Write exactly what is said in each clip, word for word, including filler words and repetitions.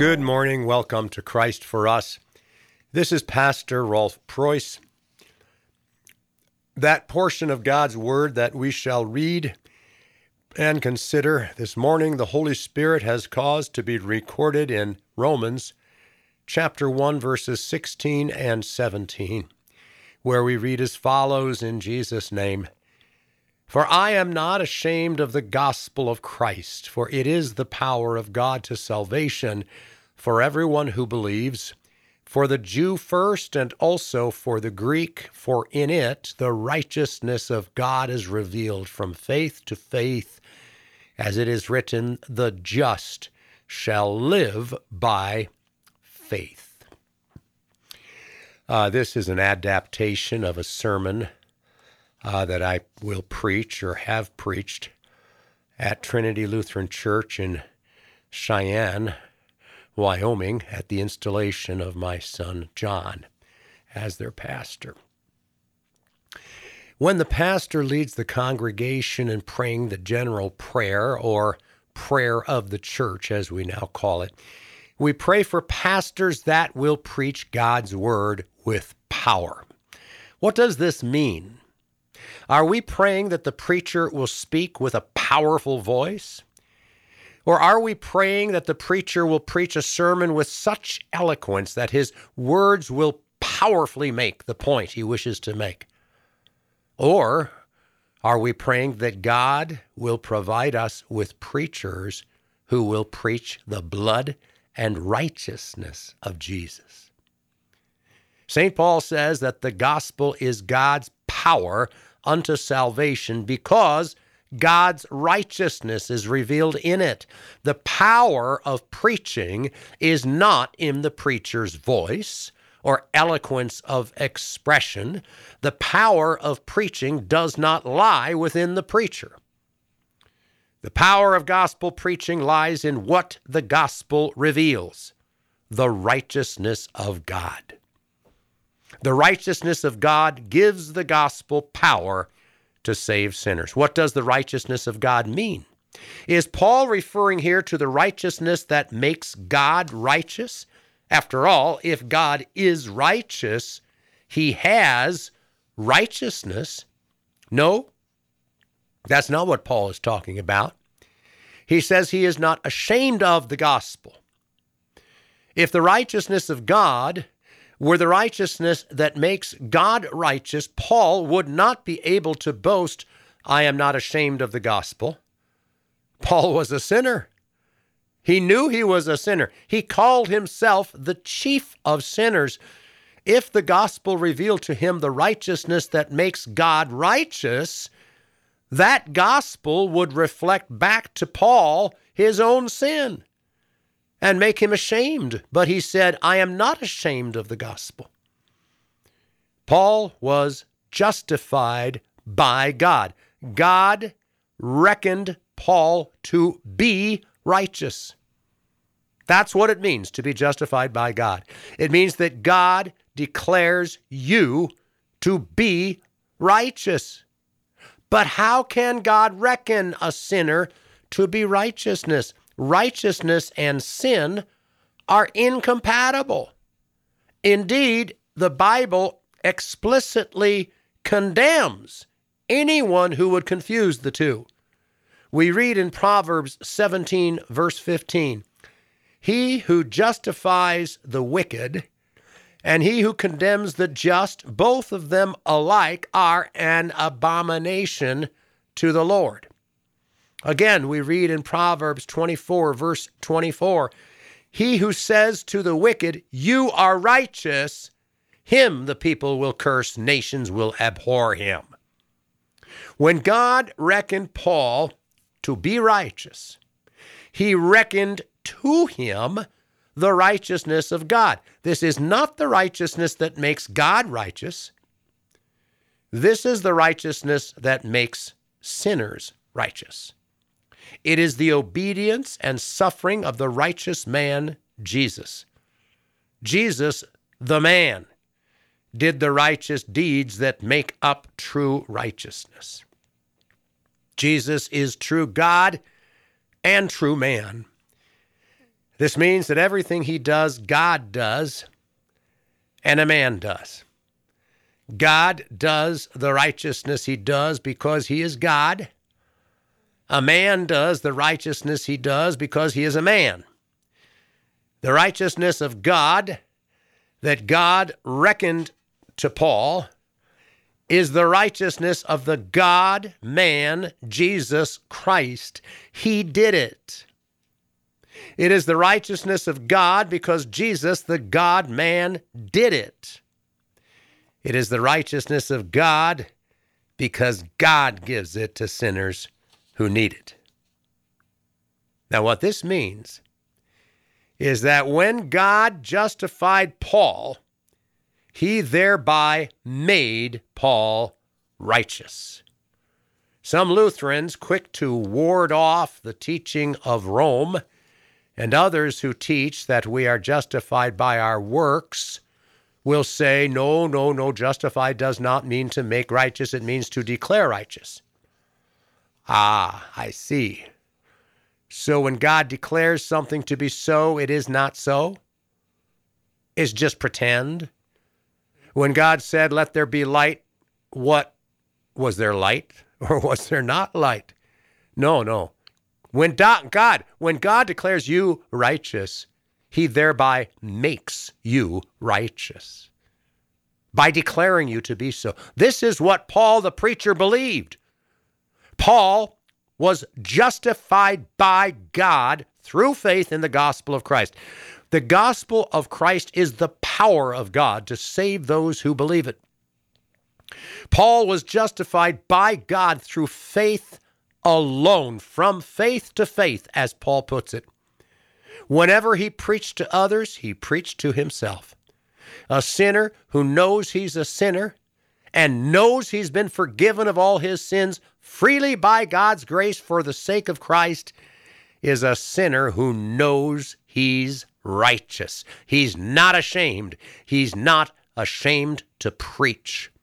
Good morning. Welcome to Christ for Us. This is Pastor Rolf Preuss. That portion of God's Word that we shall read and consider this morning, the Holy Spirit has caused to be recorded in Romans chapter one, verses sixteen and seventeen, where we read as follows in Jesus' name. For I am not ashamed of the gospel of Christ, for it is the power of God to salvation for everyone who believes, for the Jew first and also for the Greek, for in it the righteousness of God is revealed from faith to faith, as it is written, the just shall live by faith. Uh, this is an adaptation of a sermon uh, that I will preach or have preached at Trinity Lutheran Church in Cheyenne, Wyoming, at the installation of my son John as their pastor. When the pastor leads the congregation in praying the general prayer, or prayer of the church as we now call it, we pray for pastors that will preach God's word with power. What does this mean? Are we praying that the preacher will speak with a powerful voice? Or are we praying that the preacher will preach a sermon with such eloquence that his words will powerfully make the point he wishes to make? Or are we praying that God will provide us with preachers who will preach the blood and righteousness of Jesus? Saint Paul says that the gospel is God's power unto salvation because God's righteousness is revealed in it. The power of preaching is not in the preacher's voice or eloquence of expression. The power of preaching does not lie within the preacher. The power of gospel preaching lies in what the gospel reveals, the righteousness of God. The righteousness of God gives the gospel power to save sinners. What does the righteousness of God mean? Is Paul referring here to the righteousness that makes God righteous? After all, if God is righteous, he has righteousness. No, that's not what Paul is talking about. He says he is not ashamed of the gospel. If the righteousness of God were the righteousness that makes God righteous, Paul would not be able to boast, I am not ashamed of the gospel. Paul was a sinner. He knew he was a sinner. He called himself the chief of sinners. If the gospel revealed to him the righteousness that makes God righteous, that gospel would reflect back to Paul his own sin and make him ashamed. But he said, I am not ashamed of the gospel. Paul was justified by God. God reckoned Paul to be righteous. That's what it means to be justified by God. It means that God declares you to be righteous. But how can God reckon a sinner to be righteousness? Righteousness and sin are incompatible. Indeed, the Bible explicitly condemns anyone who would confuse the two. We read in Proverbs seventeen, verse fifteen, he who justifies the wicked and he who condemns the just, both of them alike are an abomination to the Lord. Again, we read in Proverbs twenty-four, verse twenty-four, he who says to the wicked, you are righteous, him the people will curse, nations will abhor him. When God reckoned Paul to be righteous, he reckoned to him the righteousness of God. This is not the righteousness that makes God righteous. This is the righteousness that makes sinners righteous. It is the obedience and suffering of the righteous man, Jesus. Jesus, the man, did the righteous deeds that make up true righteousness. Jesus is true God and true man. This means that everything he does, God does, and a man does. God does the righteousness he does because he is God. A man does the righteousness he does because he is a man. The righteousness of God that God reckoned to Paul is the righteousness of the God-man, Jesus Christ. He did it. It is the righteousness of God because Jesus, the God-man, did it. It is the righteousness of God because God gives it to sinners who need it. Now, what this means is that when God justified Paul, he thereby made Paul righteous. Some Lutherans, quick to ward off the teaching of Rome, and others who teach that we are justified by our works, will say, no, no, no, justified does not mean to make righteous, it means to declare righteous. Ah, I see. So when God declares something to be so, it is not so? It's just pretend? When God said, let there be light, what? Was there light or was there not light? No, no. When God, when God declares you righteous, he thereby makes you righteous by declaring you to be so. This is what Paul the preacher believed. Paul was justified by God through faith in the gospel of Christ. The gospel of Christ is the power of God to save those who believe it. Paul was justified by God through faith alone, from faith to faith, as Paul puts it. Whenever he preached to others, he preached to himself. A sinner who knows he's a sinner and knows he's been forgiven of all his sins freely by God's grace for the sake of Christ is a sinner who knows he's righteous. He's not ashamed. He's not ashamed to preach.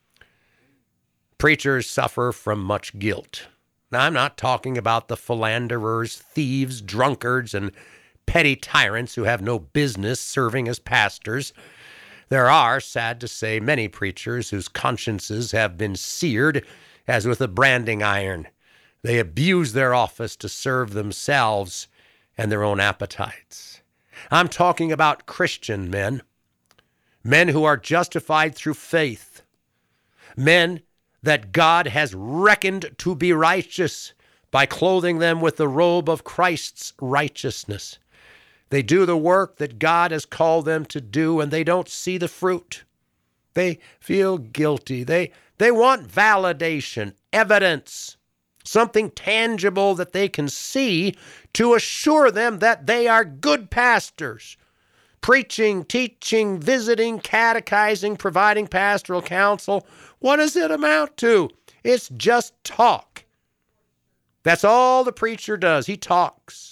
Preachers suffer from much guilt. Now, I'm not talking about the philanderers, thieves, drunkards, and petty tyrants who have no business serving as pastors. There are, sad to say, many preachers whose consciences have been seared as with a branding iron. They abuse their office to serve themselves and their own appetites. I'm talking about Christian men, men who are justified through faith, men that God has reckoned to be righteous by clothing them with the robe of Christ's righteousness. They do the work that God has called them to do, and they don't see the fruit. They feel guilty. They, they want validation, evidence, something tangible that they can see to assure them that they are good pastors, preaching, teaching, visiting, catechizing, providing pastoral counsel. What does it amount to? It's just talk. That's all the preacher does. He talks.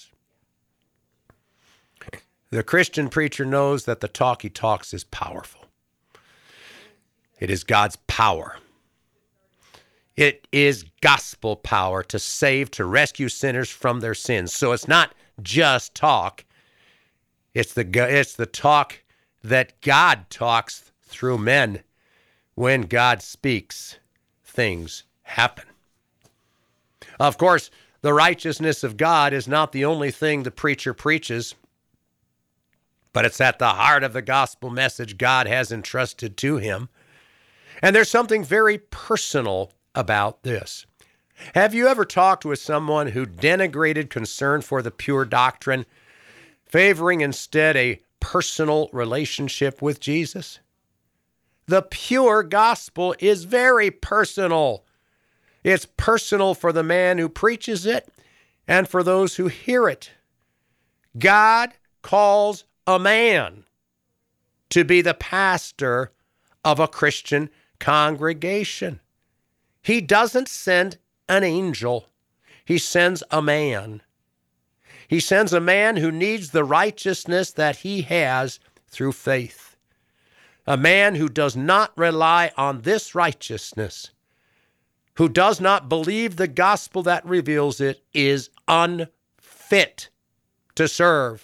The Christian preacher knows that the talk he talks is powerful. It is God's power. It is gospel power to save, to rescue sinners from their sins. So it's not just talk. It's the, it's the talk that God talks through men. When God speaks, things happen. Of course, the righteousness of God is not the only thing the preacher preaches, but it's at the heart of the gospel message God has entrusted to him. And there's something very personal about this. Have you ever talked with someone who denigrated concern for the pure doctrine, favoring instead a personal relationship with Jesus? The pure gospel is very personal. It's personal for the man who preaches it and for those who hear it. God calls a man to be the pastor of a Christian congregation. He doesn't send an angel. He sends a man. He sends a man who needs the righteousness that he has through faith. A man who does not rely on this righteousness, who does not believe the gospel that reveals it, is unfit to serve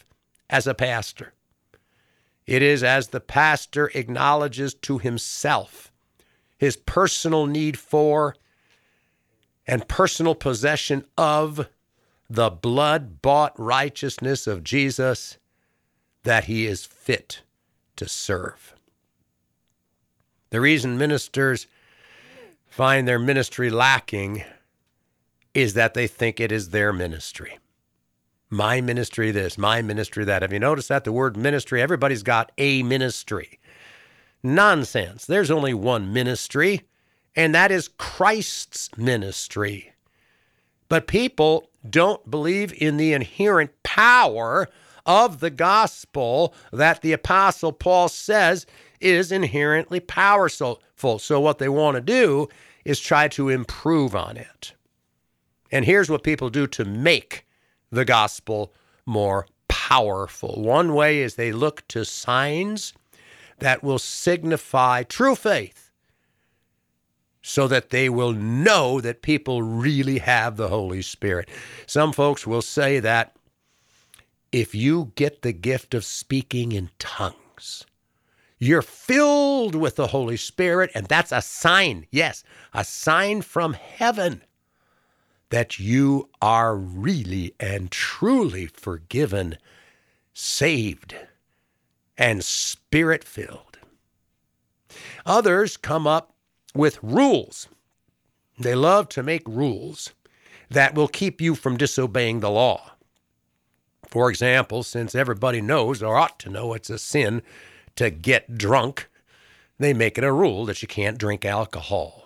as a pastor. It is as the pastor acknowledges to himself his personal need for and personal possession of the blood-bought righteousness of Jesus that he is fit to serve. The reason ministers find their ministry lacking is that they think it is their ministry. My ministry this, my ministry that. Have you noticed that? The word ministry, everybody's got a ministry. Nonsense. There's only one ministry, and that is Christ's ministry. But people don't believe in the inherent power of the gospel that the Apostle Paul says is inherently powerful. So what they want to do is try to improve on it. And here's what people do to make the gospel more powerful. One way is they look to signs that will signify true faith so that they will know that people really have the Holy Spirit. Some folks will say that if you get the gift of speaking in tongues, you're filled with the Holy Spirit, and that's a sign, yes, a sign from heaven that you are really and truly forgiven, saved, and Spirit-filled. Others come up with rules. They love to make rules that will keep you from disobeying the law. For example, since everybody knows or ought to know it's a sin to get drunk, they make it a rule that you can't drink alcohol.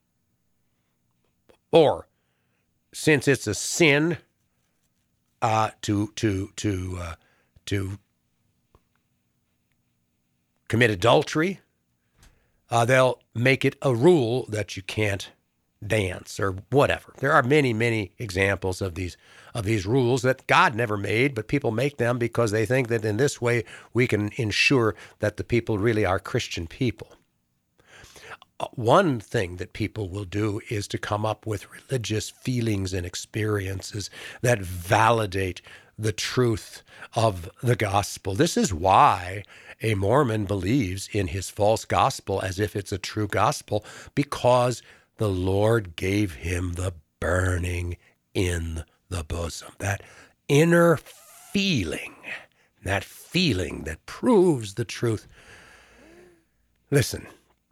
Or since it's a sin uh, to to to uh, to commit adultery, uh, they'll make it a rule that you can't dance or whatever. There are many, many examples of these of these rules that God never made, but people make them because they think that in this way we can ensure that the people really are Christian people. One thing that people will do is to come up with religious feelings and experiences that validate the truth of the gospel. This is why a Mormon believes in his false gospel as if it's a true gospel, because the Lord gave him the burning in the bosom, that inner feeling, that feeling that proves the truth. Listen,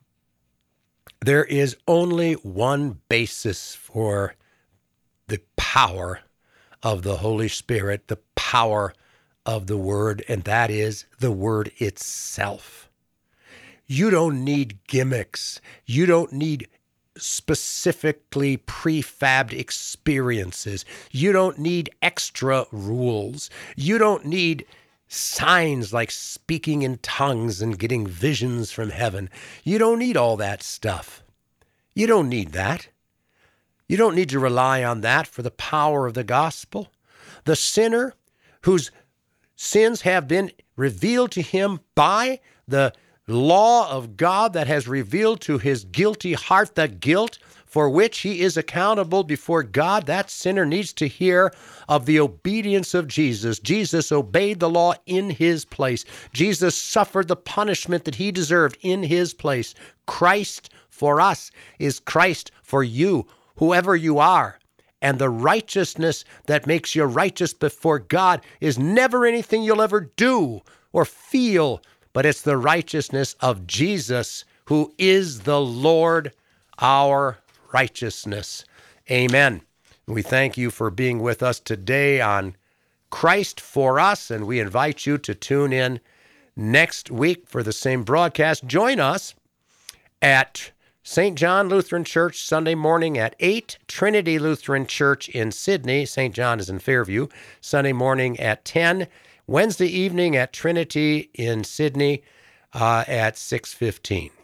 there is only one basis for the power of the Holy Spirit, the power of the Word, and that is the Word itself. You don't need gimmicks. You don't need specifically prefabbed experiences. You don't need extra rules. You don't need signs like speaking in tongues and getting visions from heaven. You don't need all that stuff. You don't need that. You don't need to rely on that for the power of the gospel. The sinner whose sins have been revealed to him by the law of God that has revealed to his guilty heart the guilt for which he is accountable before God, that sinner needs to hear of the obedience of Jesus. Jesus obeyed the law in his place. Jesus suffered the punishment that he deserved in his place. Christ for us is Christ for you, whoever you are. And the righteousness that makes you righteous before God is never anything you'll ever do or feel, but it's the righteousness of Jesus, who is the Lord, our righteousness. Amen. We thank you for being with us today on Christ for Us, and we invite you to tune in next week for the same broadcast. Join us at Saint John Lutheran Church Sunday morning at eight, Trinity Lutheran Church in Sydney. Saint John is in Fairview. Sunday morning at ten. Wednesday evening at Trinity in Sydney uh, at six fifteen.